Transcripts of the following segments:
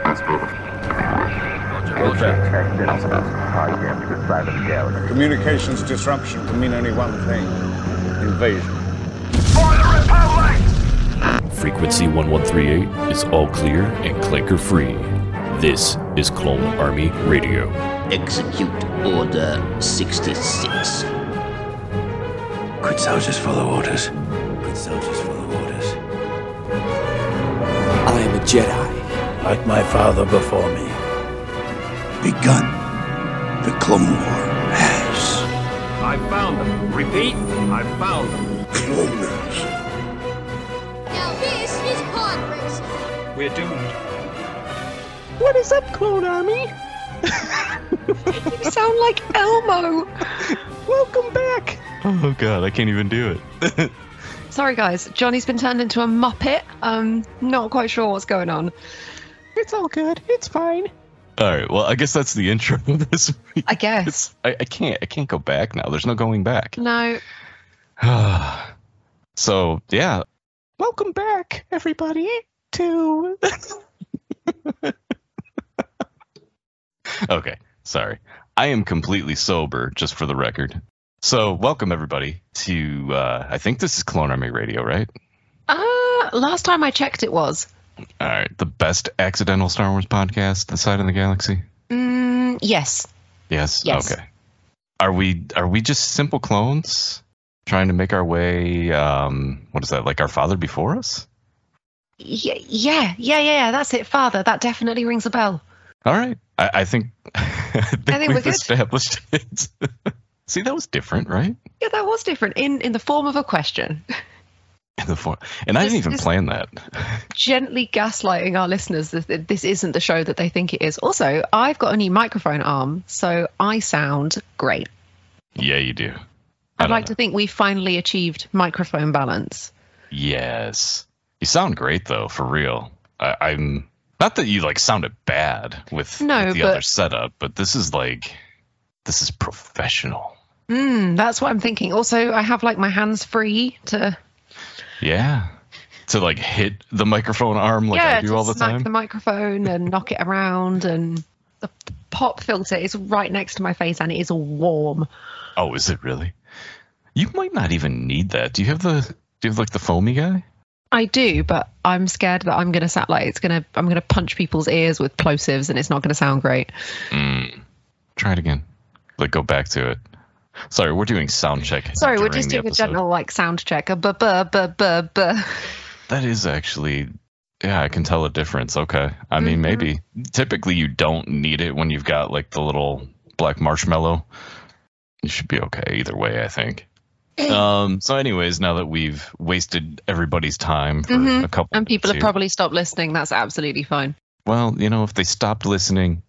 Communications disruption can mean only one thing. Invasion. For the Republic! Frequency 1138 is all clear and clanker free. This is Clone Army Radio. Execute Order 66. Good soldiers follow orders. Good soldiers follow orders. I am a Jedi. Like my father before me. Begun. The Clone War has. I found them. Repeat, I found them. Cloners. Now this is pod racing. We're doomed. What is up, Clone Army? You sound like Elmo. Welcome back. Oh god, I can't even do it. Sorry guys, Johnny's been turned into a Muppet. Not quite sure what's going on. It's all good. It's fine. Alright, well I guess that's the intro of this week. I guess. I can't go back now. There's no going back. No. So, yeah. Welcome back, everybody, to... Okay, sorry. I am completely sober, just for the record. So, welcome everybody to, I think this is Clone Army Radio, right? Last time I checked it was. Alright, the best accidental Star Wars podcast this side of the galaxy? Yes. Yes? Yes. Okay. Are we just simple clones trying to make our way, what is that, like our father before us? Yeah, that's it, Father. That definitely rings a bell. Alright. I think we've we're good. established it. See, that was different, right? Yeah, that was different in the form of a question. In the form, and I didn't even plan that. Gently gaslighting our listeners that this isn't the show that they think it is. Also, I've got a new microphone arm, so I sound great. Yeah, you do. I'd like to think we've finally achieved microphone balance. Yes. You sound great, though, for real. I'm... Not that you, like, sounded bad with the other setup, but this is professional. That's what I'm thinking. Also, I have, like, my hands free to... Yeah. To, like, hit the microphone arm like I do all the time. Yeah, to smack the microphone and knock it around, and the pop filter is right next to my face, and it is warm. Oh, is it really? You might not even need that. Do you have like the foamy guy? I do, but I'm scared that I'm gonna I'm gonna punch people's ears with plosives, and it's not gonna sound great. Try it again. Like, go back to it. Sorry, we're doing sound check. Sorry, we're just doing a general like sound check. That is actually, yeah, I can tell a difference. Okay, I mean maybe. Typically, you don't need it when you've got like the little black marshmallow. You should be okay either way, I think. So anyways, now that we've wasted everybody's time for a couple and people have here, probably stopped listening, that's absolutely fine. Well, if they stopped listening.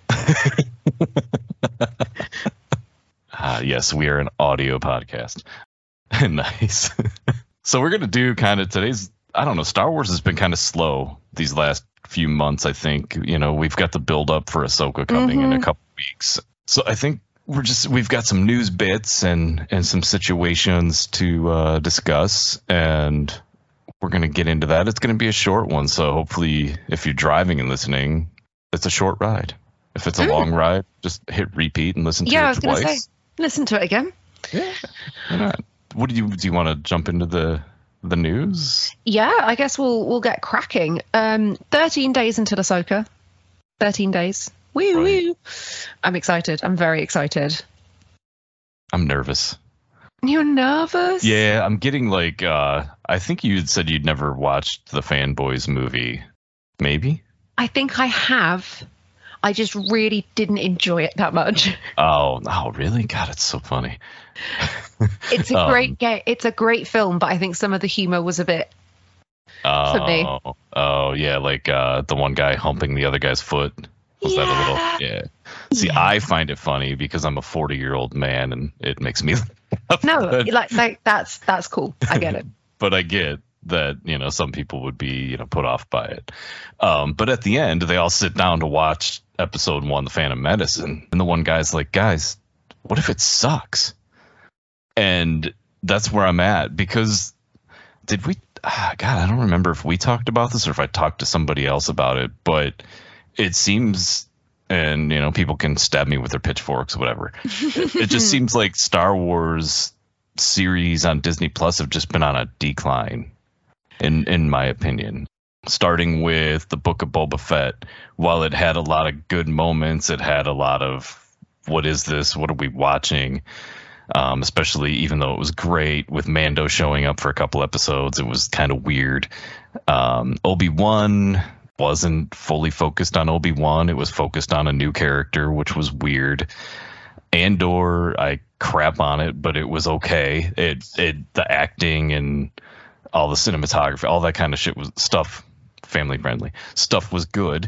Yes, we are an audio podcast. Nice. So we're going to do kind of today's, I don't know, Star Wars has been kind of slow these last few months, I think. We've got the build up for Ahsoka coming in a couple weeks. So I think we've got some news bits and some situations to discuss, and we're going to get into that. It's going to be a short one, so hopefully if you're driving and listening, it's a short ride. If it's a long ride, just hit repeat and listen to it twice. Yeah, I was going to say, listen to it again. Yeah, why not? What do you want to jump into the news? Yeah, I guess we'll get cracking. 13 days into Ahsoka. 13 days. Woo woo. I'm excited. I'm very excited. I'm nervous. You're nervous? Yeah, I'm getting like, I think you said you'd never watched the Fanboys movie. Maybe? I think I have. I just really didn't enjoy it that much. Oh, really? God, it's so funny. It's a it's a great film, but I think some of the humor was a bit for me. Oh, yeah, like the one guy humping the other guy's foot. Was that a little? Yeah. See, I find it funny because I'm a 40-year-old man, and it makes me laugh. No, like that's cool. I get it. But I get that some people would be put off by it. But at the end, they all sit down to watch episode 1, The Phantom Menace, and the one guy's like, "Guys, what if it sucks?" And that's where I'm at, because did we? God, I don't remember if we talked about this or if I talked to somebody else about it, but it seems, and people can stab me with their pitchforks, whatever. It just seems like Star Wars series on Disney Plus have just been on a decline, in my opinion. Starting with the Book of Boba Fett, while it had a lot of good moments, it had a lot of, what is this? What are we watching? Especially even though it was great with Mando showing up for a couple episodes, it was kind of weird. Obi-Wan wasn't fully focused on Obi-Wan. It was focused on a new character, which was weird. Andor, I crap on it, but it was okay. The acting and all the cinematography, all that kind of shit was stuff. Family friendly stuff was good.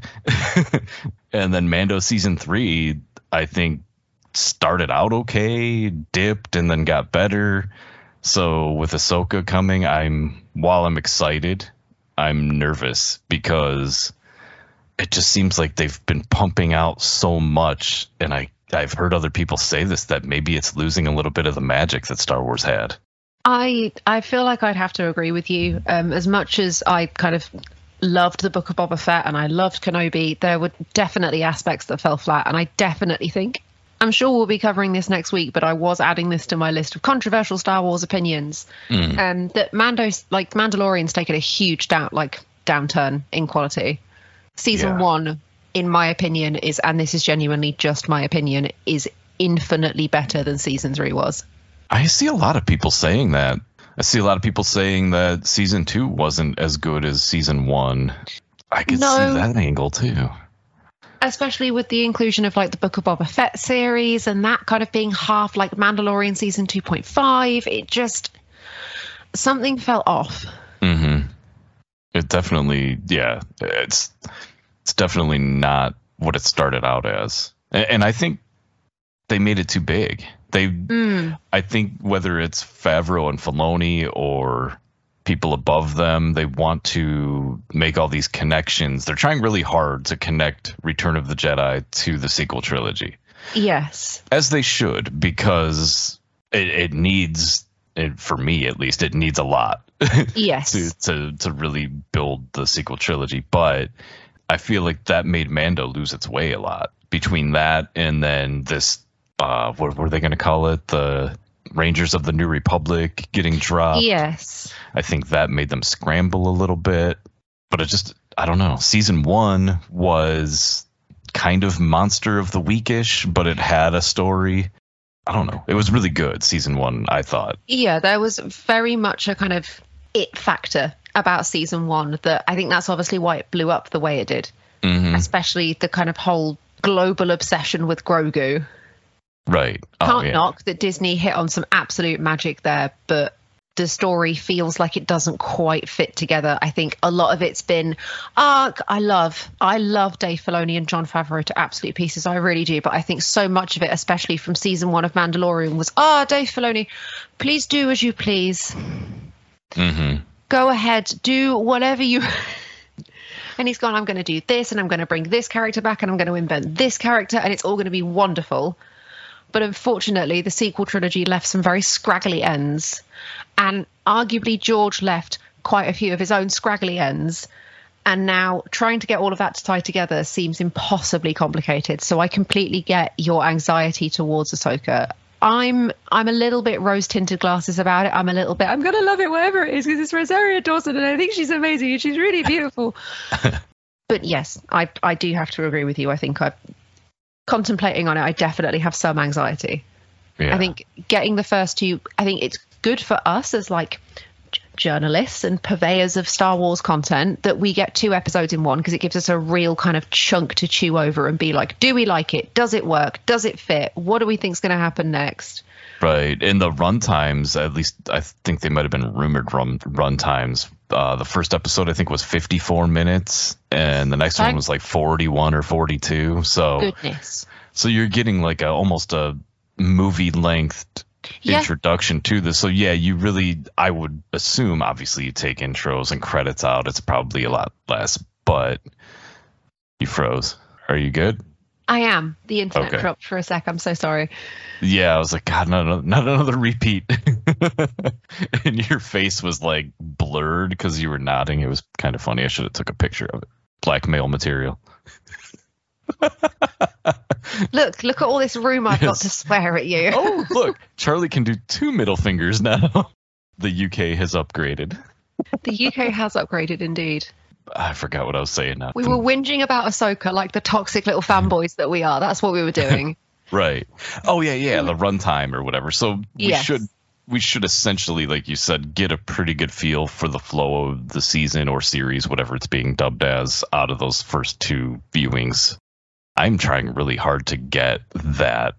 And then Mando season 3, I think, started out okay, dipped, and then got better. So with Ahsoka coming, while I'm excited, I'm nervous because it just seems like they've been pumping out so much, and I've heard other people say this, that maybe it's losing a little bit of the magic that Star Wars had. I feel like I'd have to agree with you. As much as I kind of loved the Book of Boba Fett and I loved Kenobi, there were definitely aspects that fell flat, and I definitely think, I'm sure we'll be covering this next week, but I was adding this to my list of controversial Star Wars opinions, that Mandalorian's taken a huge downturn in quality. Season 1, in my opinion, is, and this is genuinely just my opinion, is infinitely better than season 3 was. I see a lot of people saying that. I see a lot of people saying that season 2 wasn't as good as season 1. I could see that angle too. Especially with the inclusion of like the Book of Boba Fett series and that kind of being half like Mandalorian season 2.5. It just, something fell off. Mm-hmm. It definitely, it's definitely not what it started out as. And I think they made it too big. I think whether it's Favreau and Filoni or people above them, they want to make all these connections. They're trying really hard to connect Return of the Jedi to the sequel trilogy. Yes. As they should, because it needs, for me at least, it needs a lot. Yes. to really build the sequel trilogy. But I feel like that made Mando lose its way a lot. Between that and then this, what were they going to call it? The Rangers of the New Republic getting dropped. Yes. I think that made them scramble a little bit. But I don't know. Season 1 was kind of monster of the week-ish, but it had a story. I don't know. It was really good, season 1, I thought. Yeah, there was very much a kind of it factor about season 1 that I think that's obviously why it blew up the way it did. Mm-hmm. Especially the kind of whole global obsession with Grogu. Right. Can't knock that Disney hit on some absolute magic there, but the story feels like it doesn't quite fit together. I think a lot of it's been, I love Dave Filoni and Jon Favreau to absolute pieces. I really do. But I think so much of it, especially from season 1 of Mandalorian, was, Dave Filoni, please do as you please. Mm-hmm. Go ahead, do whatever you... And he's gone, I'm going to do this, and I'm going to bring this character back, and I'm going to invent this character, and it's all going to be wonderful. But unfortunately, the sequel trilogy left some very scraggly ends. And arguably, George left quite a few of his own scraggly ends. And now trying to get all of that to tie together seems impossibly complicated. So I completely get your anxiety towards Ahsoka. I'm a little bit rose-tinted glasses about it. I'm going to love it wherever it is because it's Rosario Dawson and I think she's amazing and she's really beautiful. But yes, I do have to agree with you. I think contemplating on it, I definitely have some anxiety. Yeah. I think getting the first two, I think it's good for us as like journalists and purveyors of Star Wars content that we get 2 episodes in one because it gives us a real kind of chunk to chew over and be like, do we like it? Does it work? Does it fit? What do we think is going to happen next? Right. And the run times, at least I think they might have been rumored run times. The first episode, I think, was 54 minutes and the next one was like 41 or 42. So goodness. So you're getting like almost a movie length introduction to this. So yeah, I would assume, obviously you take intros and credits out, it's probably a lot less, but you froze. Are you good? I am. The internet dropped for a sec. I'm so sorry. Yeah, I was like, God, not another repeat. And your face was like blurred because you were nodding. It was kind of funny. I should have took a picture of it. Blackmail material. Look at all this room I've got to swear at you. Oh, look, Charlie can do 2 middle fingers now. The UK has upgraded. The UK has upgraded indeed. I forgot what I was saying now. We were whinging about Ahsoka like the toxic little fanboys that we are. That's what we were doing. Right. Oh, yeah, the runtime or whatever. So we should essentially, like you said, get a pretty good feel for the flow of the season or series, whatever it's being dubbed as, out of those first 2 viewings. I'm trying really hard to get that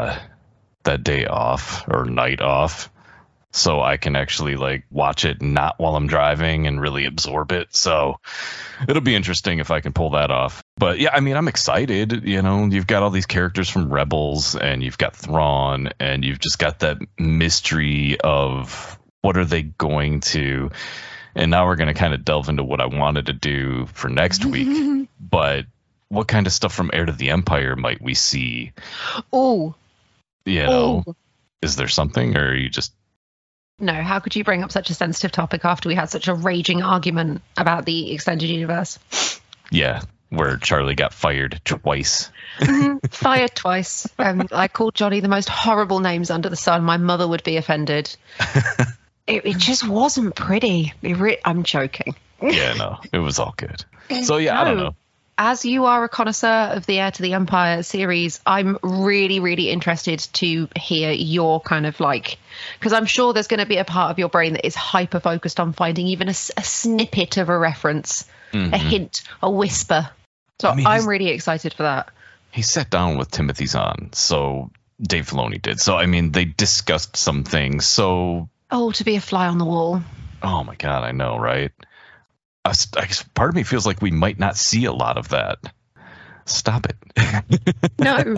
day off or night off, so I can actually like watch it not while I'm driving and really absorb it. So it'll be interesting if I can pull that off. But yeah, I mean, I'm excited. You know, you've got all these characters from Rebels, and you've got Thrawn, and you've just got that mystery of what are they going to. And now we're going to kind of delve into what I wanted to do for next week. But what kind of stuff from Heir to the Empire might we see? Oh, you know, is there something, or are you just? No, how could you bring up such a sensitive topic after we had such a raging argument about the extended universe? Yeah, where Charlie got fired twice. Fired twice. I called Johnny the most horrible names under the sun. My mother would be offended. It just wasn't pretty. I'm joking. Yeah, no, it was all good. So yeah, I don't know. As you are a connoisseur of the Heir to the Empire series, I'm really, really interested to hear your kind of like, because I'm sure there's going to be a part of your brain that is hyper focused on finding even a snippet of a reference, a hint, a whisper. So I mean, I'm really excited for that. He sat down with Timothy Zahn, so Dave Filoni did. So, I mean, they discussed some things. So, to be a fly on the wall. Oh my God, I know, right? I guess part of me feels like we might not see a lot of that. Stop it. No.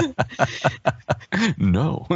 No.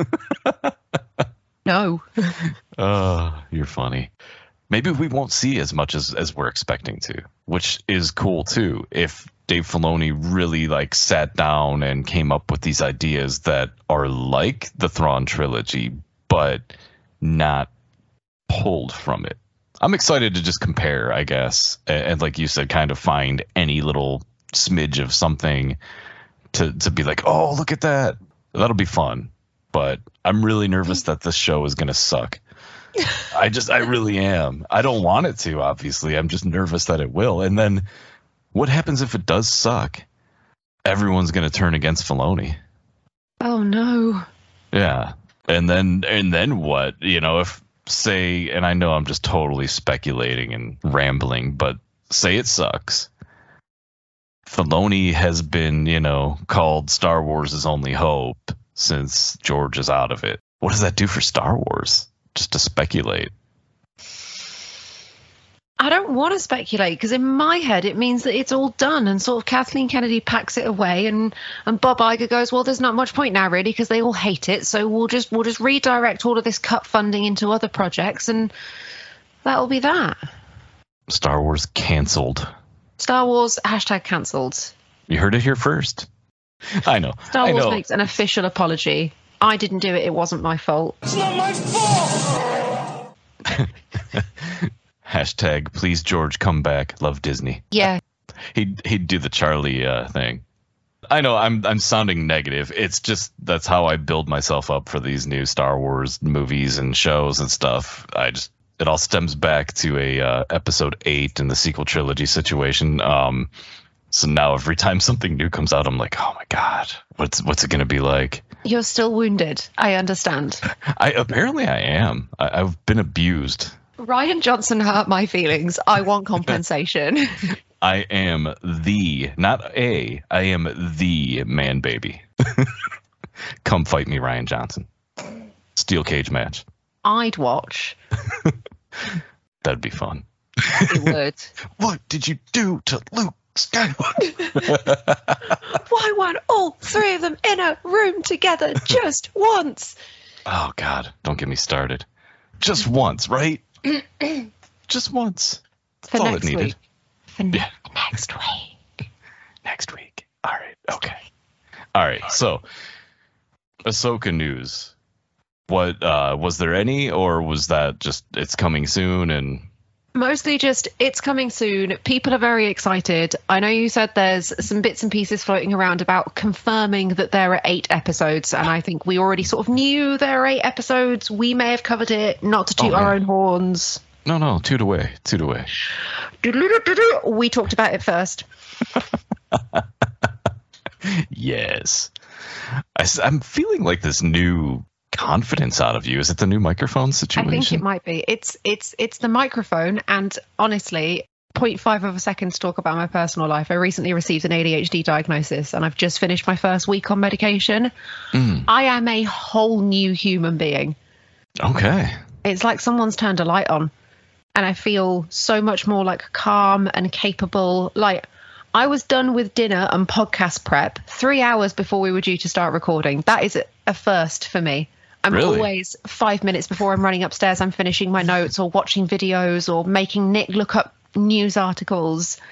No. You're funny. Maybe we won't see as much as we're expecting to, which is cool too. If Dave Filoni really like sat down and came up with these ideas that are like the Thrawn trilogy, but not pulled from it. I'm excited to just compare, I guess, and like you said, kind of find any little smidge of something to be like, oh, look at that. That'll be fun. But I'm really nervous that this show is going to suck. I really am. I don't want it to, obviously. I'm just nervous that it will. And then what happens if it does suck? Everyone's going to turn against Filoni. Oh, no. Yeah. And then what? You know, if say, and I know I'm just totally speculating and rambling, but say it sucks. Filoni has been, you know, called Star Wars' only hope since George is out of it. What does that do for Star Wars? Just to speculate. I don't want to speculate, because in my head it means that it's all done, and sort of Kathleen Kennedy packs it away, and Bob Iger goes, well, there's not much point now really, because they all hate it, so we'll just redirect all of this cut funding into other projects, and that'll be that. Star Wars canceled. Star Wars #cancelled. You heard it here first. I know. Star Wars makes an official apology. I didn't do it. It wasn't my fault. It's not my fault! # please George come back. Love Disney. Yeah. He'd do the Charlie thing. I know I'm sounding negative. It's just that's how I build myself up for these new Star Wars movies and shows and stuff. It all stems back to a episode 8 in the sequel trilogy situation. So now every time something new comes out, I'm like, oh my God, what's it going to be like? You're still wounded. I understand. Apparently I am. I've been abused. Rian Johnson hurt my feelings. I want compensation. I am the man baby. Come fight me, Rian Johnson. Steel cage match. I'd watch. That'd be fun. It would. What did you do to Luke Skywalker? Why weren't all 3 of them in a room together just once? Oh, God. Don't get me started. Just once, right? Just once. That's all it needed. Week. For next week. Next week. All right. Okay. All right. So, Ahsoka news. What was there any, or was that just it's coming soon and Mostly just, it's coming soon. People are very excited. I know you said there's some bits and pieces floating around about confirming that there are 8 episodes, and I think we already sort of knew there are 8 episodes. We may have covered it, not to toot our own horns. No, toot away. We talked about it first. Yes. I'm feeling like this new confidence out of you. Is it the new microphone situation? I think it might be. It's the microphone, and honestly, 0.5 of a second to talk about my personal life. I recently received an ADHD diagnosis, and I've just finished my first week on medication. I am a whole new human being. Okay. It's like someone's turned a light on, and I feel so much more like calm and capable. Like, I was done with dinner and podcast prep 3 hours before we were due to start recording. That is a first for me. I'm always 5 minutes before I'm running upstairs, I'm finishing my notes or watching videos or making Nick look up news articles.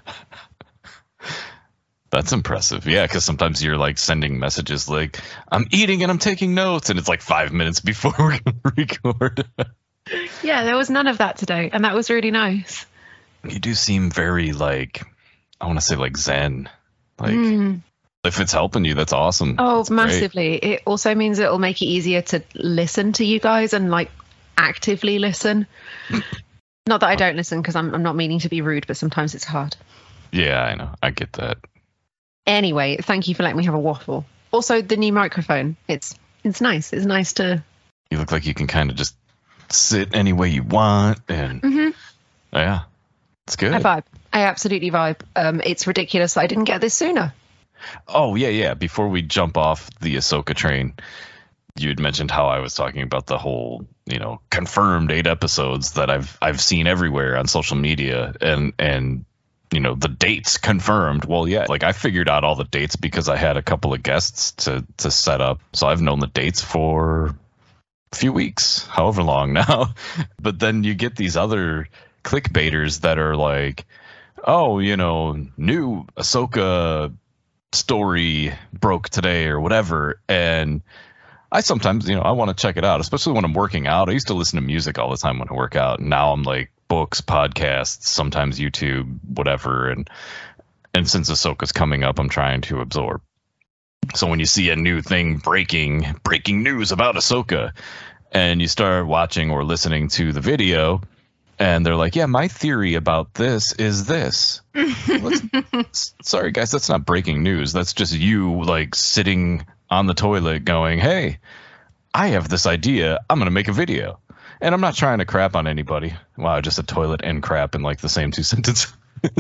That's impressive. Yeah, because sometimes you're like sending messages like, I'm eating and I'm taking notes, and it's like 5 minutes before we're going to record. Yeah, there was none of that today, and that was really nice. You do seem very like, I want to say like Zen. Like, if it's helping you, that's awesome. Oh, that's massively. Great. It also means it'll make it easier to listen to you guys and like actively listen. Not that I don't listen, because I'm not meaning to be rude, but sometimes it's hard. Yeah, I know. I get that. Anyway, thank you for letting me have a waffle. Also, the new microphone. It's nice. It's nice to... You look like you can kind of just sit any way you want. And yeah, it's good. I vibe. I absolutely vibe. It's ridiculous that I didn't get this sooner. Oh, yeah. Before we jump off the Ahsoka train, you had mentioned how I was talking about the whole, confirmed 8 episodes that I've seen everywhere on social media, and the dates confirmed. Well, yeah, like I figured out all the dates because I had a couple of guests to set up. So I've known the dates for a few weeks, however long now. But then you get these other clickbaiters that are like, oh, new Ahsoka story broke today or whatever. And I sometimes, I want to check it out, especially when I'm working out. I used to listen to music all the time when I work out. And now I'm like books, podcasts, sometimes YouTube, whatever. And since Ahsoka's coming up, I'm trying to absorb. So when you see a new thing breaking news about Ahsoka, and you start watching or listening to the video, and they're like, yeah, my theory about this is this. Sorry, guys, that's not breaking news. That's just you like sitting on the toilet going, hey, I have this idea. I'm going to make a video. And I'm not trying to crap on anybody. Wow, just a toilet and crap in like the same 2 sentences.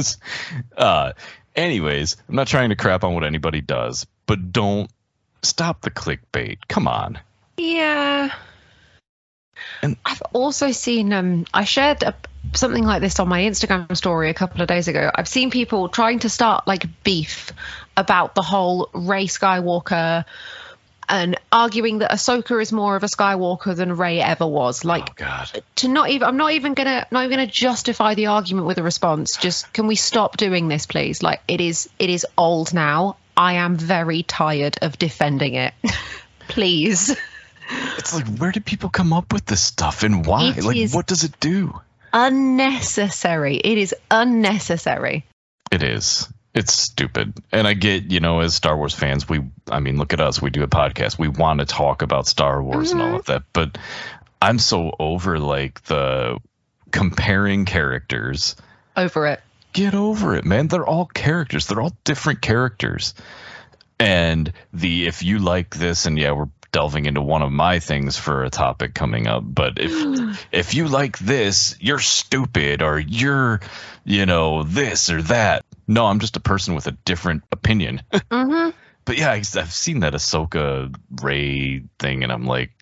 Anyways, I'm not trying to crap on what anybody does, but don't stop the clickbait. Come on. Yeah. And I've also seen, I shared something like this on my Instagram story a couple of days ago. I've seen people trying to start like beef about the whole Rey Skywalker and arguing that Ahsoka is more of a Skywalker than Rey ever was. Like, oh God. I'm not even gonna justify the argument with a response. Just, can we stop doing this, please? Like, it is old now. I am very tired of defending it. Please. It's like, where do people come up with this stuff and why? What does it do? Unnecessary. It is unnecessary. It is. It's stupid. And I get, as Star Wars fans, look at us. We do a podcast. We want to talk about Star Wars and all of that. But I'm so over like the comparing characters. Over it. Get over it, man. They're all characters. They're all different characters. And if you like this, and yeah, we're delving into one of my things for a topic coming up, but if you like this, you're stupid, or you're this or that. No, I'm just a person with a different opinion. But yeah, I've seen that Ahsoka Rey thing, and I'm like,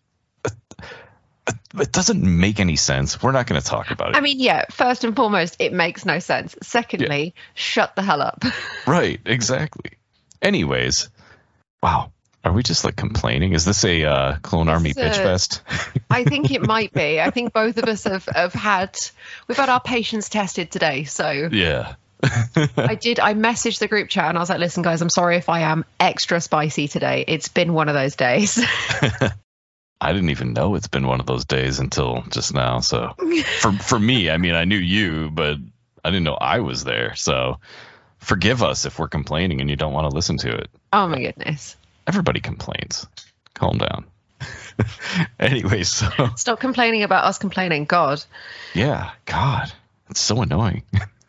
it doesn't make any sense. We're not going to talk about it. I mean, yeah, first and foremost, it makes no sense. Secondly, shut the hell up. Right, exactly. Anyways, wow. Are we just like complaining? Is this a Clone Army bitch fest? I think it might be. I think both of us we've had our patience tested today. So yeah. I messaged the group chat and I was like, listen, guys, I'm sorry if I am extra spicy today. It's been one of those days. I didn't even know it's been one of those days until just now. So for me, I mean, I knew you, but I didn't know I was there. So forgive us if we're complaining and you don't want to listen to it. Oh my goodness. Everybody complains. Calm down. Anyway, so stop complaining about us complaining. God. Yeah, God. It's so annoying.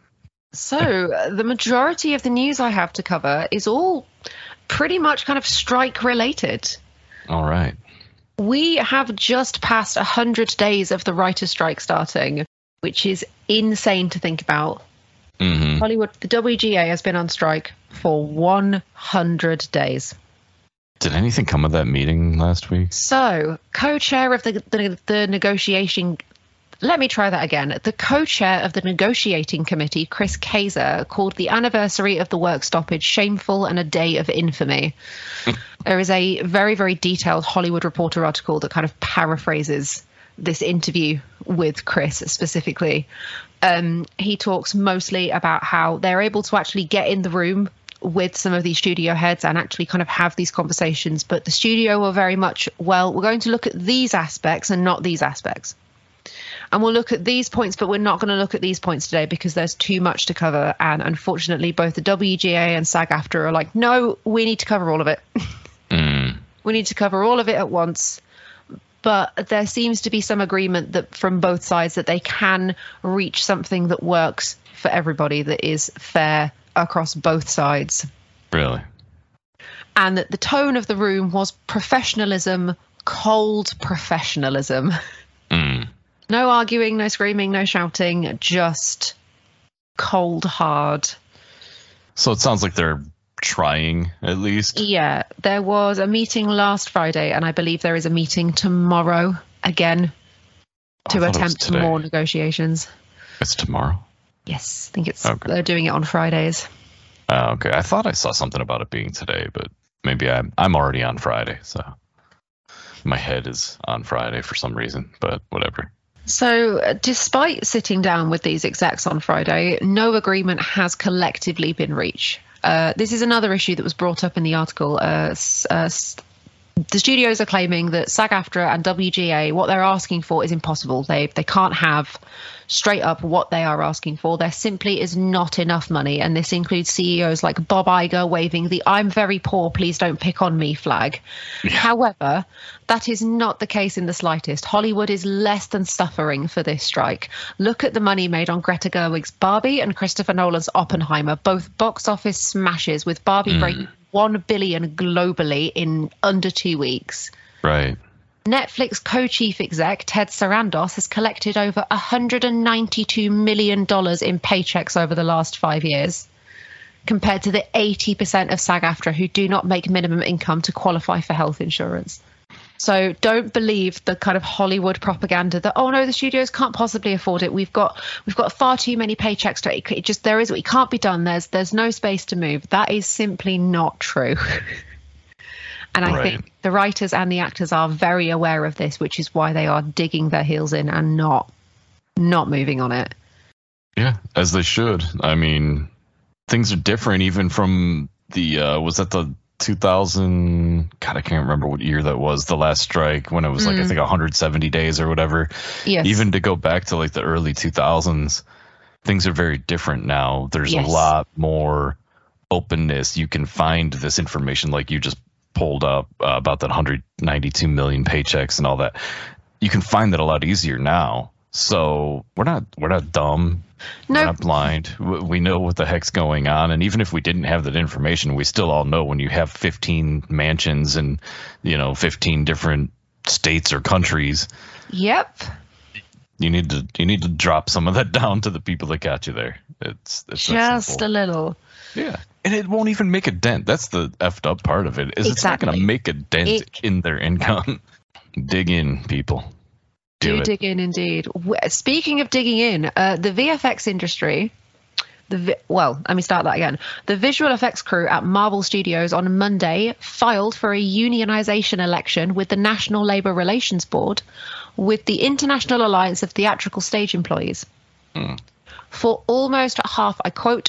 So the majority of the news I have to cover is all pretty much kind of strike related. All right. We have just passed 100 days of the writer's strike starting, which is insane to think about. Mm-hmm. Hollywood, the WGA has been on strike for 100 days. Did anything come of that meeting last week? So, co-chair of the negotiation... Let me try that again. The co-chair of the negotiating committee, Chris Kaiser, called the anniversary of the work stoppage shameful and a day of infamy. There is a very, very detailed Hollywood Reporter article that kind of paraphrases this interview with Chris specifically. He talks mostly about how they're able to actually get in the room with some of these studio heads and actually kind of have these conversations. But the studio were very much, well, we're going to look at these aspects and not these aspects. And we'll look at these points, but we're not going to look at these points today because there's too much to cover. And unfortunately, both the WGA and SAG-AFTRA are like, no, we need to cover all of it. We need to cover all of it at once. But there seems to be some agreement that from both sides that they can reach something that works for everybody, that is fair across both sides. Really? And that the tone of the room was professionalism, cold professionalism. No arguing, no screaming, no shouting, just cold hard. So it sounds like they're trying, at least. Yeah, there was a meeting last Friday, and I believe there is a meeting tomorrow again to attempt more negotiations. It's tomorrow? Yes, I think it's okay. They're doing it on Fridays. Okay, I thought I saw something about it being today, but maybe I'm already on Friday, so my head is on Friday for some reason, but whatever. So despite sitting down with these execs on Friday, no agreement has collectively been reached. This is another issue that was brought up in the article. The studios are claiming that SAG-AFTRA and WGA, what they're asking for is impossible. They can't have straight up what they are asking for. There simply is not enough money. And this includes CEOs like Bob Iger waving the "I'm very poor, please don't pick on me" flag. Yeah. However, that is not the case in the slightest. Hollywood is less than suffering for this strike. Look at the money made on Greta Gerwig's Barbie and Christopher Nolan's Oppenheimer, both box office smashes, with Barbie breaking $1 billion globally in under 2 weeks. Right. Netflix co-chief exec Ted Sarandos has collected over $192 million in paychecks over the last 5 years, compared to the 80% of SAG-AFTRA who do not make minimum income to qualify for health insurance. So don't believe the kind of Hollywood propaganda that, oh no, the studios can't possibly afford it. We've got far too many paychecks to it. It can't be done. There's no space to move. That is simply not true. And I think the writers and the actors are very aware of this, which is why they are digging their heels in and not moving on it. Yeah, as they should. I mean, things are different even from the was that the 2000, God, I can't remember what year that was, the last strike, when it was like I think 170 days or whatever. Yes. Even to go back to like the early 2000s, things are very different now. There's a lot more openness. You can find this information like you just pulled up about that 192 million paychecks and all that. You can find that a lot easier now. So we're not dumb. Nope. We're not blind. We know what the heck's going on. And even if we didn't have that information, we still all know when you have 15 mansions and, 15 different states or countries. Yep. You need to drop some of that down to the people that got you there. It's just a little. Yeah. And it won't even make a dent. That's the effed up part of it. It's not going to make a dent in their income. Dig in, people. Do dig in, indeed. Speaking of digging in, the VFX industry, let me start that again. The visual effects crew at Marvel Studios on Monday filed for a unionization election with the National Labor Relations Board with the International Alliance of Theatrical Stage Employees. For almost half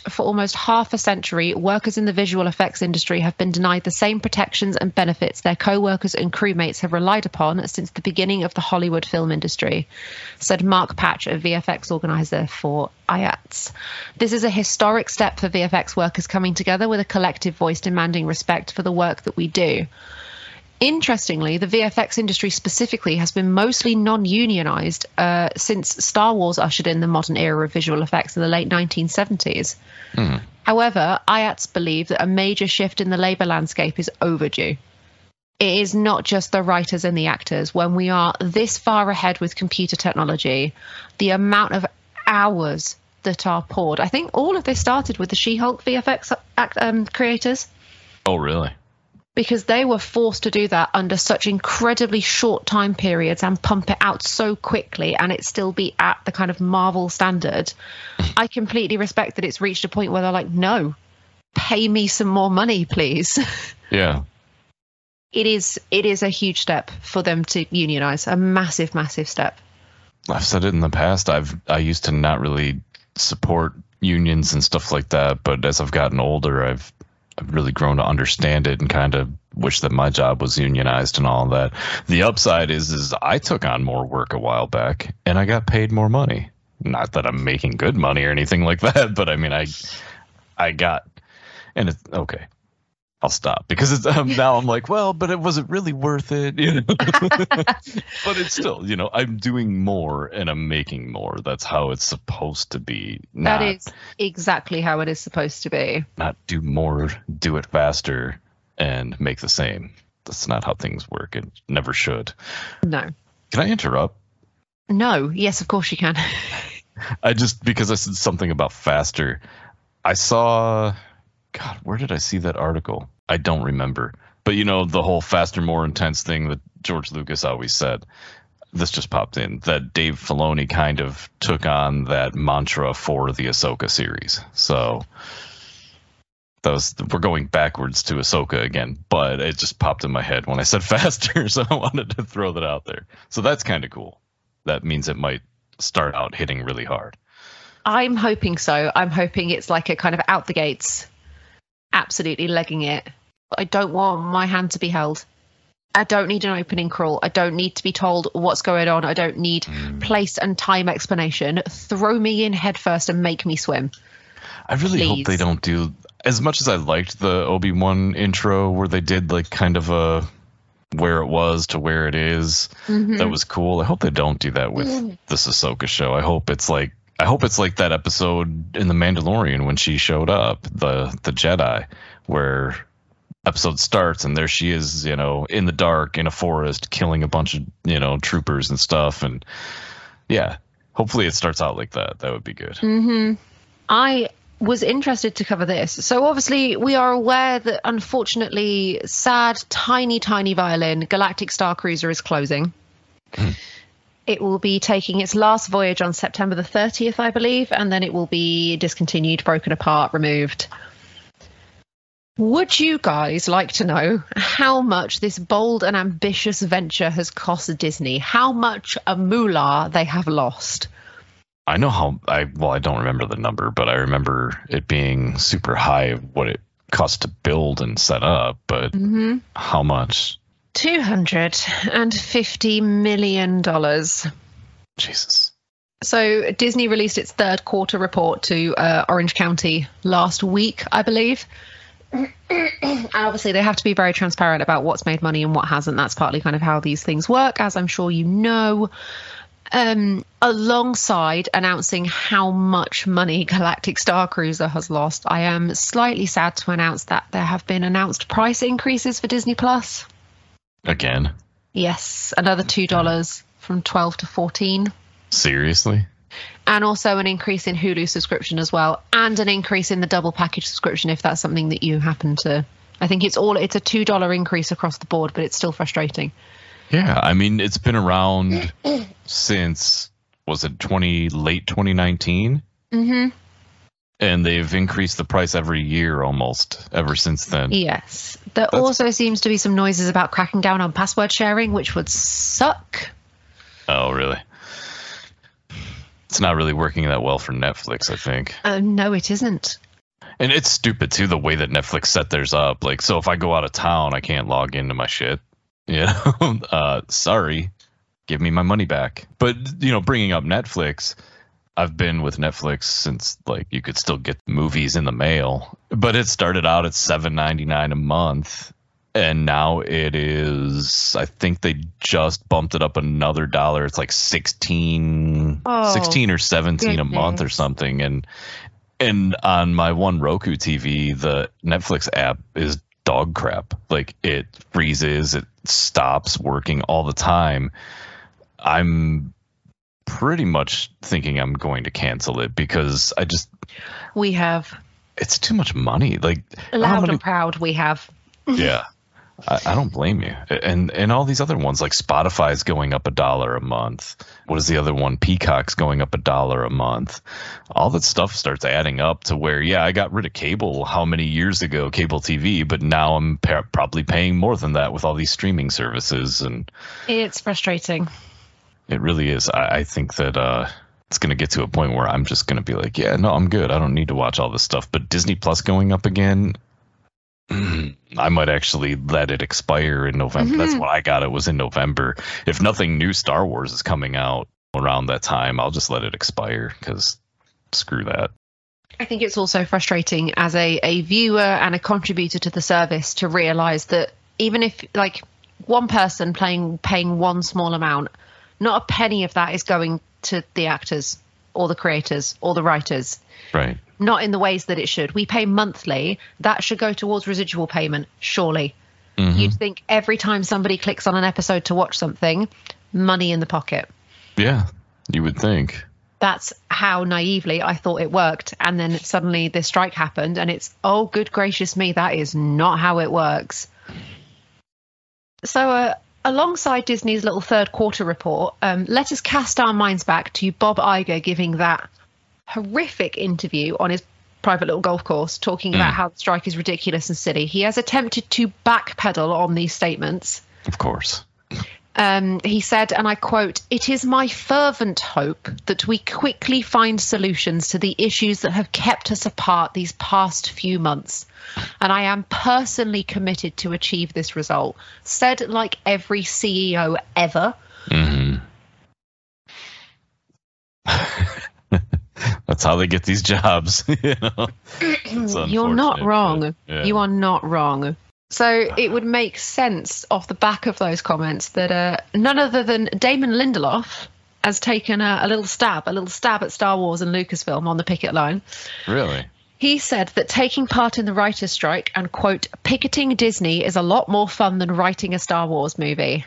a century, workers in the visual effects industry have been denied the same protections and benefits their co-workers and crewmates have relied upon since the beginning of the Hollywood film industry, said Mark Patch, a VFX organizer for IATSE. This is a historic step for VFX workers coming together with a collective voice demanding respect for the work that we do. Interestingly, the VFX industry specifically has been mostly non-unionized since Star Wars ushered in the modern era of visual effects in the late 1970s. However, IATSE believe that a major shift in the labor landscape is overdue. It is not just the writers and the actors. When we are this far ahead with computer technology, the amount of hours that are poured. I think all of this started with the She-Hulk VFX creators. Oh, really? Because they were forced to do that under such incredibly short time periods and pump it out so quickly and it still be at the kind of Marvel standard. I completely respect that it's reached a point where they're like, no, pay me some more money, please. Yeah. It is a huge step for them to unionize, a massive, massive step. I've said it in the past. I used to not really support unions and stuff like that, but as I've gotten older, I've really grown to understand it and kind of wish that my job was unionized and all that. The upside is I took on more work a while back and I got paid more money. Not that I'm making good money or anything like that, but I mean, I got, and it's okay. I'll stop because it's now I'm like, well, but it wasn't really worth it, you know. But it's still, you know, I'm doing more and I'm making more. That's how it's supposed to be. That is exactly how it is supposed to be. Not do more, do it faster, and make the same. That's not how things work. It never should. No. Can I interrupt? No. Yes, of course you can. Because I said something about faster. I saw. God, where did I see that article? I don't remember. But, you know, the whole faster, more intense thing that George Lucas always said. This just popped in. That Dave Filoni kind of took on that mantra for the Ahsoka series. So we're going backwards to Ahsoka again. But it just popped in my head when I said faster. So I wanted to throw that out there. So that's kind of cool. That means it might start out hitting really hard. I'm hoping so. I'm hoping it's like a kind of out the gates. Absolutely legging it. But I don't want my hand to be held. I don't need an opening crawl. I don't need to be told what's going on. I don't need place and time explanation. Throw me in head first and make me swim. I really hope Please. they don't do, as much as I liked the Obi-Wan intro where they did like kind of a where it was to where it is. That was cool. I hope they don't do that with this Ahsoka show. I hope it's like that episode in The Mandalorian when she showed up, the Jedi, where episode starts and there she is, you know, in the dark in a forest killing a bunch of, you know, troopers and stuff. And yeah, hopefully it starts out like that. That would be good. I was interested to cover this. So obviously we are aware that unfortunately sad, tiny violin Galactic Star Cruiser is closing. It will be taking its last voyage on September the 30th, I believe, and then it will be discontinued, broken apart, removed. Would you guys like to know how much this bold and ambitious venture has cost Disney? How much a moolah they have lost? I know I don't remember the number, but I remember it being super high of what it cost to build and set up, but how much? $250 million. Jesus. So Disney released its third quarter report to Orange County last week, I believe. And obviously they have to be very transparent about what's made money and what hasn't. That's partly kind of how these things work, as I'm sure you know. Alongside announcing how much money Galactic Star Cruiser has lost, I am slightly sad to announce that there have been announced price increases for Disney Plus. Again? Yes, another $2 from 12 to 14. Seriously? And also an increase in Hulu subscription as well, and an increase in the double package subscription if that's something that you happen to. I think it's a $2 increase across the board, but it's still frustrating. Yeah, I mean, it's been around since, was it late 2019? And they've increased the price every year almost ever since then. Yes. There also seems to be some noises about cracking down on password sharing, which would suck. Oh, really? It's not really working that well for Netflix, I think. No, it isn't. And it's stupid too, the way that Netflix set theirs up. Like, so if I go out of town, I can't log into my shit. You know, sorry, give me my money back. But you know, bringing up Netflix, I've been with Netflix since like you could still get movies in the mail, but it started out at $7.99 a month, and now it is. I think they just bumped it up another $1. It's like 16 or 17 a month or something, and on my one Roku TV, the Netflix app is dog crap. Like it freezes, it stops working all the time. I'm pretty much thinking I'm going to cancel it because it's too much money. Like loud and proud we have. Yeah. I don't blame you. And all these other ones like Spotify's going up $1 a month. What is the other one? Peacock's going up $1 a month. All that stuff starts adding up to where, yeah, I got rid of cable how many years ago, cable TV, but now I'm probably paying more than that with all these streaming services. And it's frustrating. It really is. I think that it's going to get to a point where I'm just going to be like, yeah, no, I'm good. I don't need to watch all this stuff. But Disney Plus going up again, I might actually let it expire in November. That's what I got. It was in November. If nothing new Star Wars is coming out around that time, I'll just let it expire because screw that. I think it's also frustrating as a viewer and a contributor to the service to realize that even if like one person paying one small amount, not a penny of that is going to the actors or the creators or the writers. Right. Not in the ways that it should. We pay monthly. That should go towards residual payment, surely. You'd think every time somebody clicks on an episode to watch something, money in the pocket. Yeah, you would think. That's how naively I thought it worked. And then suddenly this strike happened and it's, oh, good gracious me, that is not how it works. So alongside Disney's little third quarter report, let us cast our minds back to Bob Iger giving that horrific interview on his private little golf course talking about how the strike is ridiculous and silly. He has attempted to backpedal on these statements. Of course. He said, and I quote, "It is my fervent hope that we quickly find solutions to the issues that have kept us apart these past few months. And I am personally committed to achieve this result." Said like every CEO ever. That's how they get these jobs. You know? You're not wrong. Yeah. You are not wrong. So it would make sense off the back of those comments that none other than Damon Lindelof has taken a little stab at Star Wars and Lucasfilm on the picket line. Really? He said that taking part in the writer's strike and, quote, "picketing Disney is a lot more fun than writing a Star Wars movie."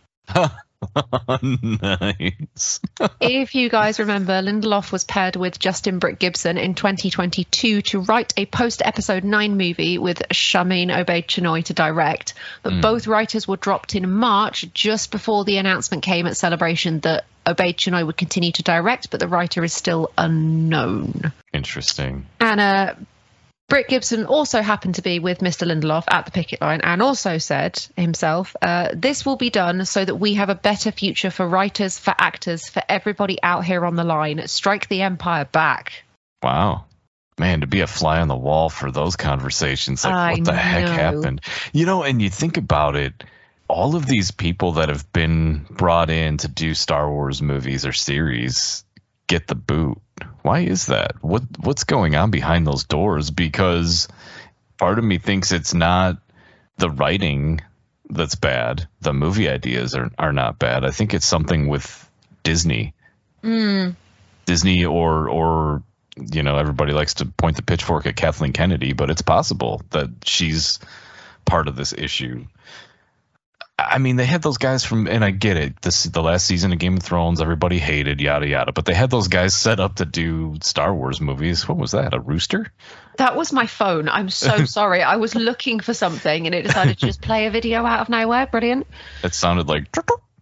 Nice. If you guys remember, Lindelof was paired with Justin Britt Gibson in 2022 to write a post-episode 9 movie with Charmaine Obaid-Chinoy to direct. But both writers were dropped in March just before the announcement came at Celebration that Obaid-Chinoy would continue to direct, but the writer is still unknown. Interesting. And Britt Gibson also happened to be with Mr. Lindelof at the picket line and also said himself, "This will be done so that we have a better future for writers, for actors, for everybody out here on the line. Strike the empire back." Wow. Man, to be a fly on the wall for those conversations, like what the heck happened? You know, and you think about it, all of these people that have been brought in to do Star Wars movies or series get the boot. Why is that? What's going on behind those doors? Because part of me thinks it's not the writing that's bad. The movie ideas are not bad. I think it's something with Disney. Disney or you know, everybody likes to point the pitchfork at Kathleen Kennedy, but it's possible that she's part of this issue. I mean, they had those guys from, and I get it, the last season of Game of Thrones, everybody hated, yada, yada, but they had those guys set up to do Star Wars movies. What was that, a rooster? That was my phone. I'm so sorry. I was looking for something and it decided to just play a video out of nowhere. Brilliant. It sounded like...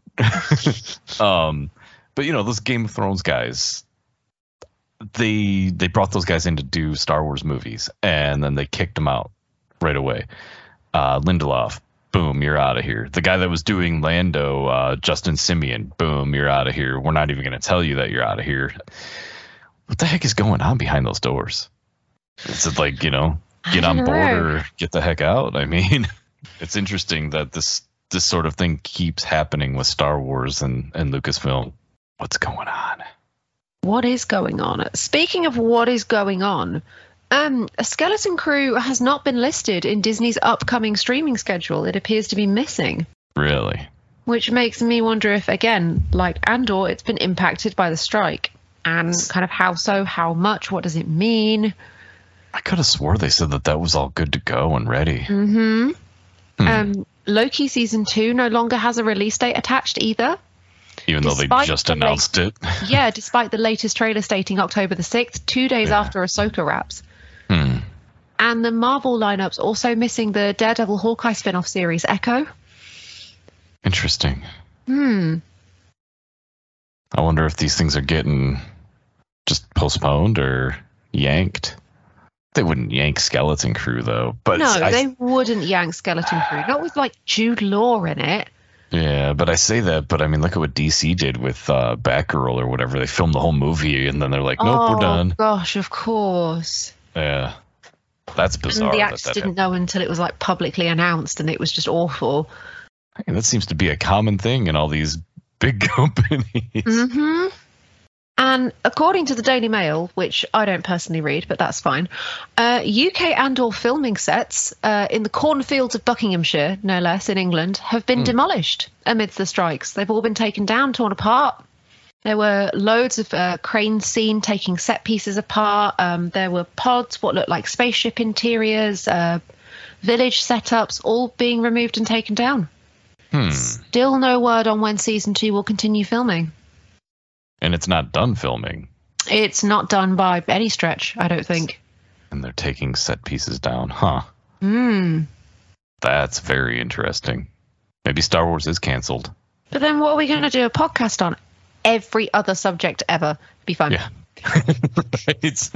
But, you know, those Game of Thrones guys, they brought those guys in to do Star Wars movies, and then they kicked them out right away. Lindelof, boom, you're out of here. The guy that was doing Lando, Justin Simeon, boom, you're out of here. We're not even going to tell you that you're out of here. What the heck is going on behind those doors? Is it like, get on board or get the heck out? I mean, it's interesting that this sort of thing keeps happening with Star Wars and Lucasfilm. What's going on? What is going on? Speaking of what is going on, a Skeleton Crew has not been listed in Disney's upcoming streaming schedule. It appears to be missing. Really? Which makes me wonder if, again, like Andor, it's been impacted by the strike. And kind of how so, how much, what does it mean? I could have swore they said that was all good to go and ready. Mm-hmm. Loki Season 2 no longer has a release date attached either. Even though they just announced it. Yeah, despite the latest trailer stating October the 6th, 2 days after Ahsoka wraps. And the Marvel lineup's also missing the Daredevil Hawkeye spin-off series, Echo. Interesting. I wonder if these things are getting just postponed or yanked. They wouldn't yank Skeleton Crew, though. But no, they wouldn't yank Skeleton Crew. Not with, like, Jude Law in it. Yeah, but I say that, but I mean, look at what DC did with Batgirl or whatever. They filmed the whole movie, and then they're like, nope, we're done. Oh, gosh, of course. Yeah. That's bizarre. And the actors didn't know until it was, like, publicly announced, and it was just awful. And that seems to be a common thing in all these big companies. Mm-hmm. And according to the Daily Mail, which I don't personally read, but that's fine, UK Andor filming sets in the cornfields of Buckinghamshire, no less, in England, have been demolished amidst the strikes. They've all been taken down, torn apart. There were loads of cranes seen taking set pieces apart. There were pods, what looked like spaceship interiors, village setups, all being removed and taken down. Still no word on when Season 2 will continue filming. And it's not done filming. It's not done by any stretch, I don't think. And they're taking set pieces down, huh? That's very interesting. Maybe Star Wars is canceled. But then what are we going to do a podcast on? Every other subject ever. Be fun. Yeah. Right.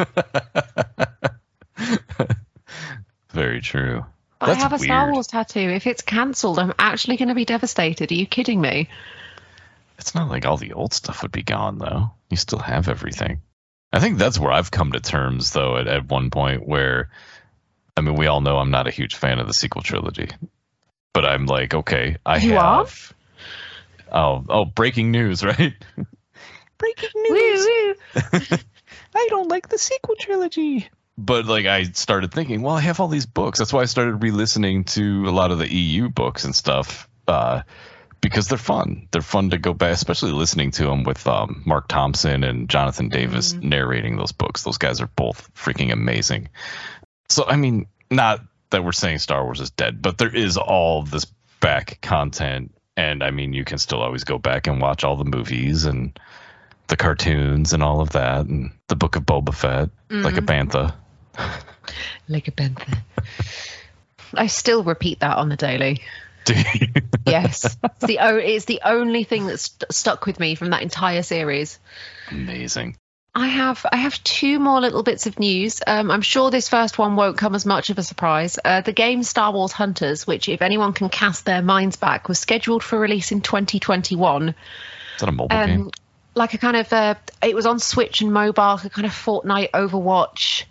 Very true. I have a Star Wars tattoo. If it's cancelled, I'm actually going to be devastated. Are you kidding me? It's not like all the old stuff would be gone, though. You still have everything. I think that's where I've come to terms, though, at one point where, I mean, we all know I'm not a huge fan of the sequel trilogy. But I'm like, okay, You are? Oh, breaking news, right? Breaking news. Woo, woo. I don't like the sequel trilogy. But, like, I started thinking, well, I have all these books. That's why I started re-listening to a lot of the EU books and stuff. Because they're fun. They're fun to go back, especially listening to them with Mark Thompson and Jonathan Davis narrating those books. Those guys are both freaking amazing. So, I mean, not that we're saying Star Wars is dead, but there is all this back content. And, I mean, you can still always go back and watch all the movies and the cartoons and all of that. And the Book of Boba Fett, like a bantha. Like a bantha. I still repeat that on the daily. Do you? Yes. It's the only thing that's stuck with me from that entire series. Amazing. I have two more little bits of news. I'm sure this first one won't come as much of a surprise. The game Star Wars Hunters, which if anyone can cast their minds back, was scheduled for release in 2021. Is that a mobile game? Like a kind of, it was on Switch and mobile, a kind of Fortnite, Overwatch,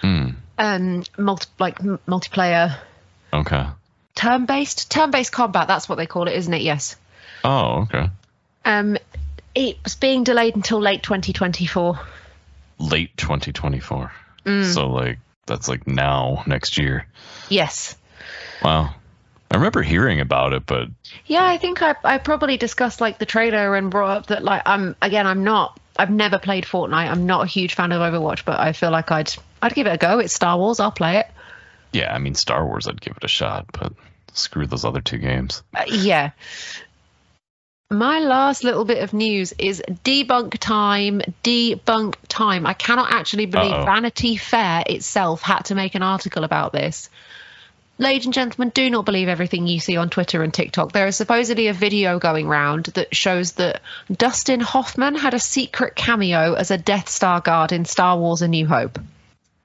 multiplayer. Okay. Turn-based combat, that's what they call it, isn't it? Yes. Oh, okay. It's being delayed until late 2024. Late 2024. So, like, that's like now, next year. Yes. Wow. I remember hearing about it, but... Yeah, I think I probably discussed, like, the trailer and brought up that, like, I've never played Fortnite. I'm not a huge fan of Overwatch, but I feel like I'd give it a go. It's Star Wars. I'll play it. Yeah, I mean, Star Wars, I'd give it a shot, but screw those other two games. Yeah. My last little bit of news is debunk time. I cannot actually believe Vanity Fair itself had to make an article about this. Ladies and gentlemen, do not believe everything you see on Twitter and TikTok. There is supposedly a video going round that shows that Dustin Hoffman had a secret cameo as a Death Star guard in Star Wars A New Hope.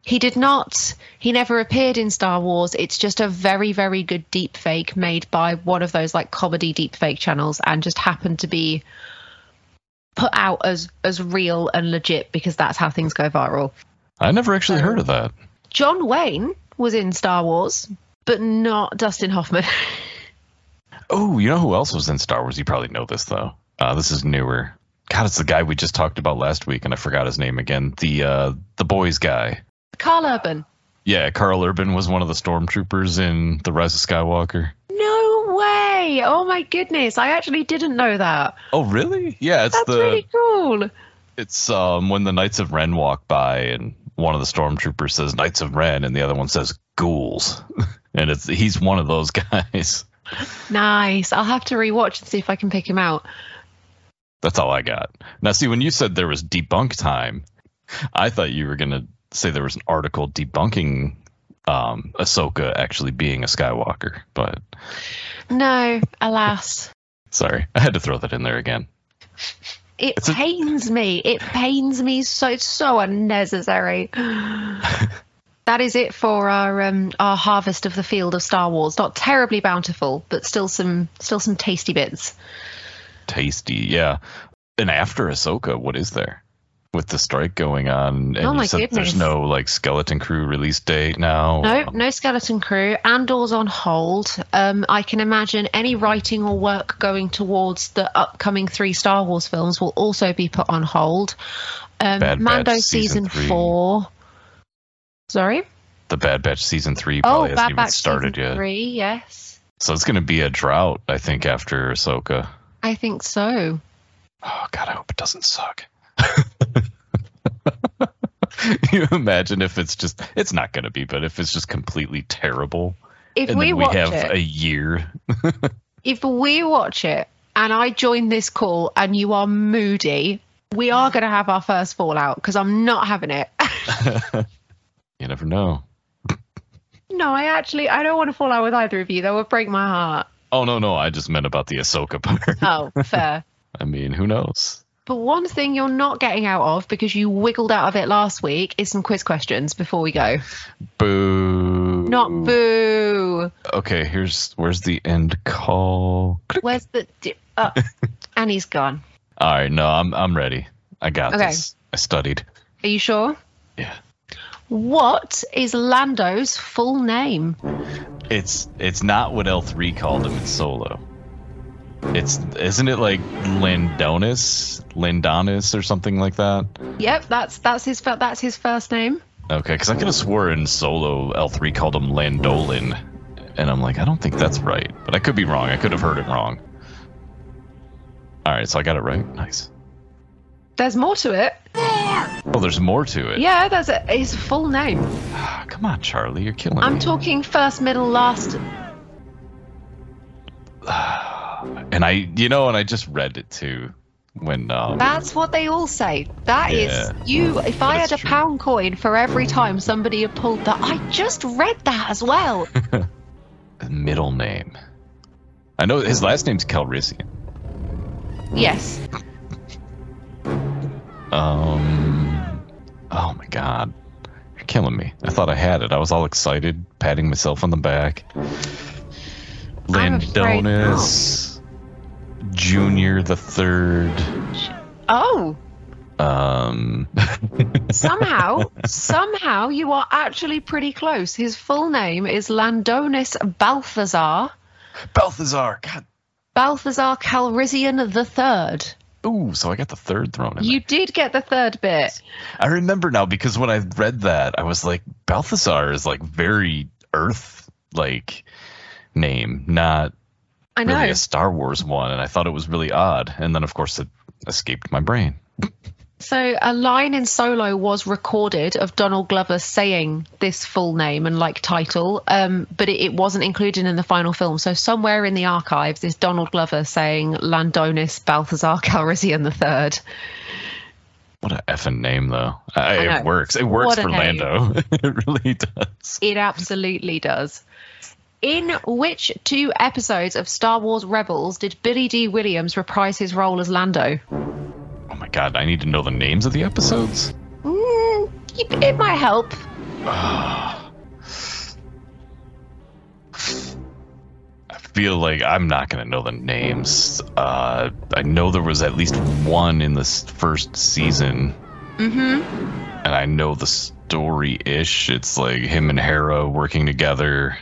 He did not. He never appeared in Star Wars. It's just a very, very good deep fake made by one of those like comedy deep fake channels, and just happened to be put out as real and legit because that's how things go viral. I never actually heard of that. John Wayne was in Star Wars, but not Dustin Hoffman. Oh, you know who else was in Star Wars? You probably know this, though. This is newer. God, it's the guy we just talked about last week, and I forgot his name again. The boys guy. Carl Urban. Yeah, Carl Urban was one of the stormtroopers in The Rise of Skywalker. No way! Oh my goodness, I actually didn't know that. Oh, really? Yeah, That's really cool. It's when the Knights of Ren walk by, and one of the stormtroopers says Knights of Ren, and the other one says ghouls. And he's one of those guys. Nice. I'll have to rewatch and see if I can pick him out. That's all I got. Now, see, when you said there was debunk time, I thought you were going to say there was an article debunking Ahsoka actually being a Skywalker, but... No, alas. Sorry, I had to throw that in there again. It pains me. It pains me so. It's so unnecessary. That is it for our harvest of the field of Star Wars. Not terribly bountiful, but still some tasty bits. Tasty, yeah. And after Ahsoka, what is there? With the strike going on, and oh my you said goodness. There's no like Skeleton Crew release date now. No Skeleton Crew. Andor's on hold. I can imagine any writing or work going towards the upcoming 3 Star Wars films will also be put on hold. Bad Mando Batch season 4. Sorry? The Bad Batch season 3 probably hasn't Bad even Batch started season yet. 3, yes. So it's going to be a drought, I think, after Ahsoka. I think so. Oh God, I hope it doesn't suck. You imagine if it's not going to be, but if it's just completely terrible, if and we then we watch have it, a year. if we watch it and I join this call and you are moody, we are going to have our first fallout because I'm not having it. You never know. No, I don't want to fall out with either of you. That would break my heart. Oh, no. I just meant about the Ahsoka part. Oh, fair. I mean, who knows? But one thing you're not getting out of, because you wiggled out of it last week, is some quiz questions before we go. Boo. Not boo. Okay, where's the end call? Click. Where's the... and he's gone. All right, no, I'm ready. I got this. I studied. Are you sure? Yeah. What is Lando's full name? It's not what L3 him in Solo. Isn't it like Landonis or something like that? Yep, that's his first name. Okay, because I could have swore in Solo L3 called him Landolin, and I'm like, I don't think that's right, but I could be wrong. I could have heard it wrong. All right, so I got it right. Nice. There's more to it. Oh, there's more to it. Yeah, there's his full name. Come on, Charlie, you're killing me. I'm talking first, middle, last. And I just read it too when That's what they all say. That is you. If I had a pound coin for every time somebody had pulled that, I just read that as well. Middle name. I know his last name's Calrissian. Yes. Oh my God, you're killing me. I thought I had it. I was all excited, patting myself on the back. Landonis Junior the Third. Oh. Somehow you are actually pretty close. His full name is Landonis Balthazar. Balthazar, God. Balthazar Calrissian III. Ooh, so I got the third thrown in. You did get the third bit. I remember now because when I read that, I was like, Balthazar is like very Earth like name, not really a Star Wars one, and I thought it was really odd. And then of course it escaped my brain. So a line in Solo was recorded of Donald Glover saying this full name and like title, but it wasn't included in the final film. So somewhere in the archives is Donald Glover saying Landonis Balthazar Calrissian III. What an effing name, though. It works. It works for name. Lando. It really does. It absolutely does. In which 2 episodes of Star Wars Rebels did Billy D. Williams reprise his role as Lando? Oh my God, I need to know the names of the episodes? It might help. I feel like I'm not going to know the names. I know there was at least one in this first season. Mm-hmm. And I know the story-ish. It's like him and Hera working together.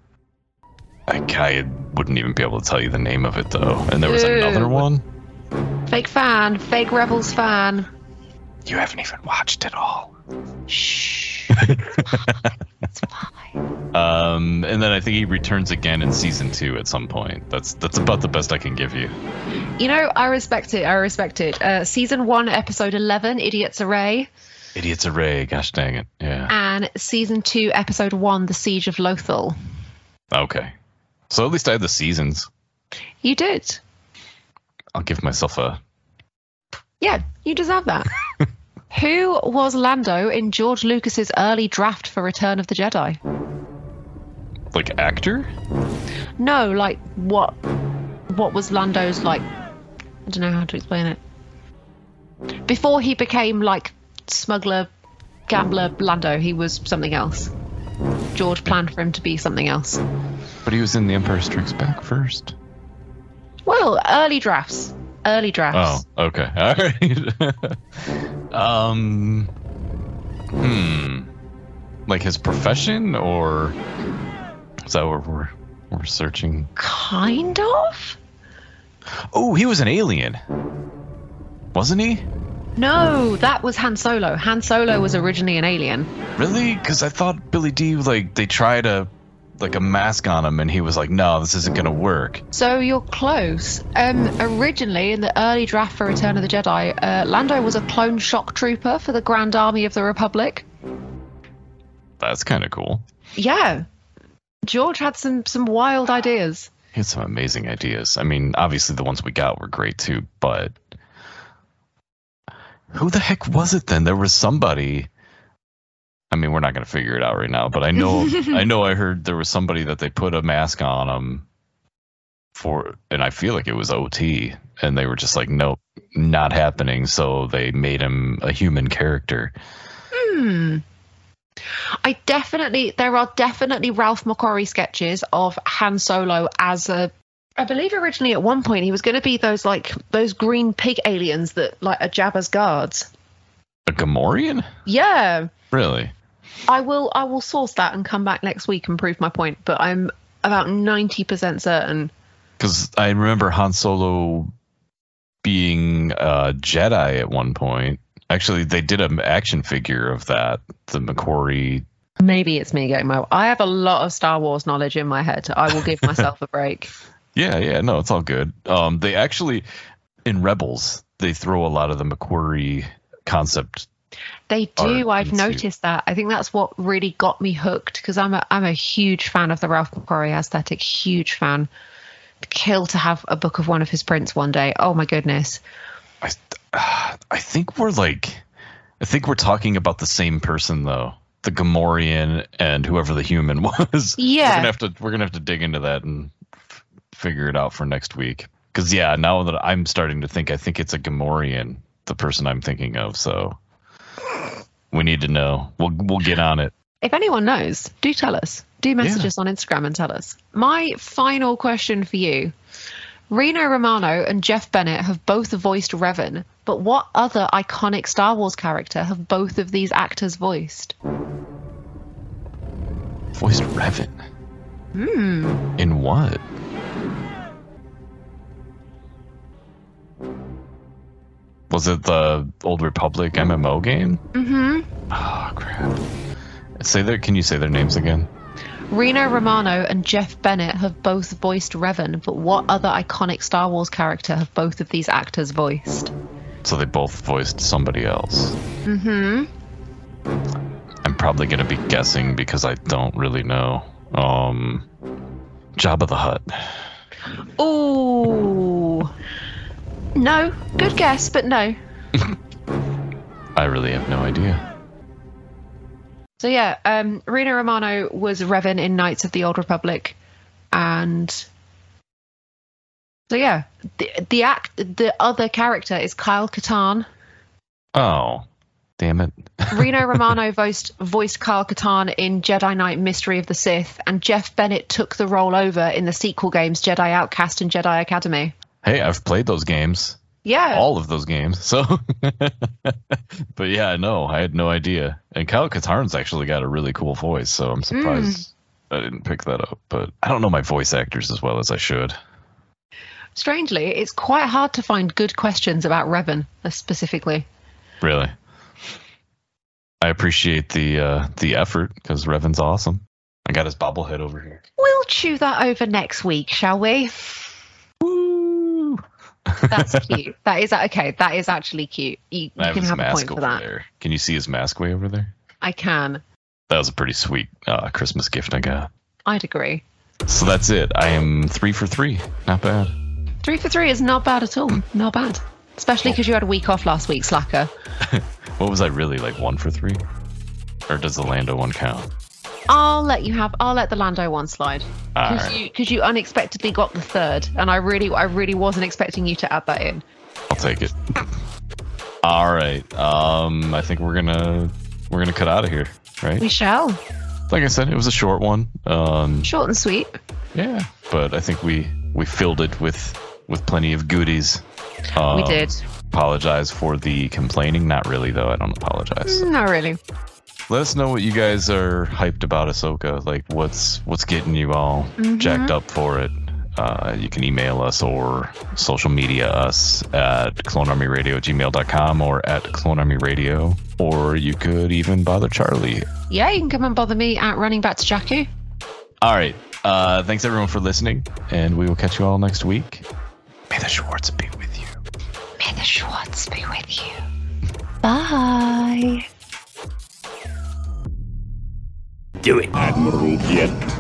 I wouldn't even be able to tell you the name of it, though. And there was another one. Fake fan. Fake Rebels fan. You haven't even watched it all. Shh. It's fine. And then I think he returns again in season 2 at some point. That's about the best I can give you. You know, I respect it. Season 1, episode 11, Idiot's Array. Idiot's Array, gosh dang it. Yeah. And season 2, episode 1, The Siege of Lothal. Okay. So at least I had the seasons. You did. I'll give myself a... Yeah, you deserve that. Who was Lando in George Lucas's early draft for Return of the Jedi? Like actor? No, like what was Lando's like? I don't know how to explain it. Before he became like smuggler, gambler Lando, he was something else. George planned for him to be something else. But he was in The Empire Strikes Back first. Well, early drafts. Oh, okay. All right. Like his profession, or is that what we're searching? Kind of. Oh, he was an alien, wasn't he? No, that was Han Solo. Han Solo was originally an alien. Really? Because I thought Billy D, like, they tried a mask on him, and he was like, no, this isn't going to work. So you're close. Originally, in the early draft for Return of the Jedi, Lando was a clone shock trooper for the Grand Army of the Republic. That's kind of cool. Yeah. George had some wild ideas. He had some amazing ideas. I mean, obviously the ones we got were great too, but who the heck was it then? There was somebody... I mean, we're not going to figure it out right now, but I know I heard there was somebody that they put a mask on him for, and I feel like it was OT, and they were just like, nope, not happening. So they made him a human character. There are definitely Ralph McQuarrie sketches of Han Solo as I believe originally at one point he was going to be those green pig aliens that like are Jabba's guards. A Gamorrean? Yeah. Really? I will source that and come back next week and prove my point, but I'm about 90% certain. Because I remember Han Solo being a Jedi at one point. Actually, they did an action figure of that, the McQuarrie. Maybe it's me getting I have a lot of Star Wars knowledge in my head. I will give myself a break. Yeah, no, it's all good. They actually, in Rebels, they throw a lot of the McQuarrie concept. They do. I've noticed that. I think that's what really got me hooked, because I'm a huge fan of the Ralph McQuarrie aesthetic. Huge fan. Kill to have a book of one of his prints one day. Oh my goodness. I think we're talking about the same person though. The Gamorrean and whoever the human was. Yeah. We're gonna have to dig into that and figure it out for next week. Because now that I'm starting to think, I think it's a Gamorrean, the person I'm thinking of. So we need to know. We'll get on it. If anyone knows, do tell us. Do message us on Instagram and tell us. My final question for you. Reno Romano and Jeff Bennett have both voiced Revan, but what other iconic Star Wars character have both of these actors voiced? Voiced Revan? In what? Was it the Old Republic MMO game? Mm-hmm. Oh, crap. Can you say their names again? Reno Romano and Jeff Bennett have both voiced Revan, but what other iconic Star Wars character have both of these actors voiced? So they both voiced somebody else. Mm-hmm. I'm probably going to be guessing because I don't really know. Jabba the Hutt. Ooh. No. Good guess, but no. I really have no idea. So yeah, Reno Romano was Revan in Knights of the Old Republic, and so yeah, the other character is Kyle Katarn. Oh, Damn it. Reno Romano voiced Kyle Katarn in Jedi Knight Mystery of the Sith, and Jeff Bennett took the role over in the sequel games Jedi Outcast and Jedi Academy. Hey, I've played those games. Yeah. All of those games. So, but yeah, no, I had no idea. And Kyle Katarn's actually got a really cool voice, so I'm surprised I didn't pick that up. But I don't know my voice actors as well as I should. Strangely, it's quite hard to find good questions about Revan specifically. Really? I appreciate the effort because Revan's awesome. I got his bobblehead over here. We'll chew that over next week, shall we? Woo! That's cute. That is okay. That is actually cute. You can have a point for that. There. Can you see his mask way over there? I can. That was a pretty sweet Christmas gift I got. I'd agree. So that's it. I am 3 for 3. Not bad. 3 for 3 is not bad at all. Not bad. Especially because you had a week off last week, slacker. What was I really, like 1 for 3? Or does the Lando one count? I'll let the Lando one slide. Because you unexpectedly got the third, and I really wasn't expecting you to add that in. I'll take it. All right. I think we're gonna cut out of here, right? We shall. Like I said, it was a short one. Short and sweet. Yeah, but I think we filled it with plenty of goodies. We did. Apologize for the complaining. Not really, though. I don't apologize. Not really. Let us know what you guys are hyped about Ahsoka. Like, what's getting you all jacked up for it. You can email us or social media us at clonearmyradio@gmail.com or at clonearmyradio. Or you could even bother Charlie. Yeah, you can come and bother me at Running Back to Jakku. All right. Thanks, everyone, for listening. And we will catch you all next week. May the Schwartz be with you. May the Schwartz be with you. Bye. Do it. Admiral Piet.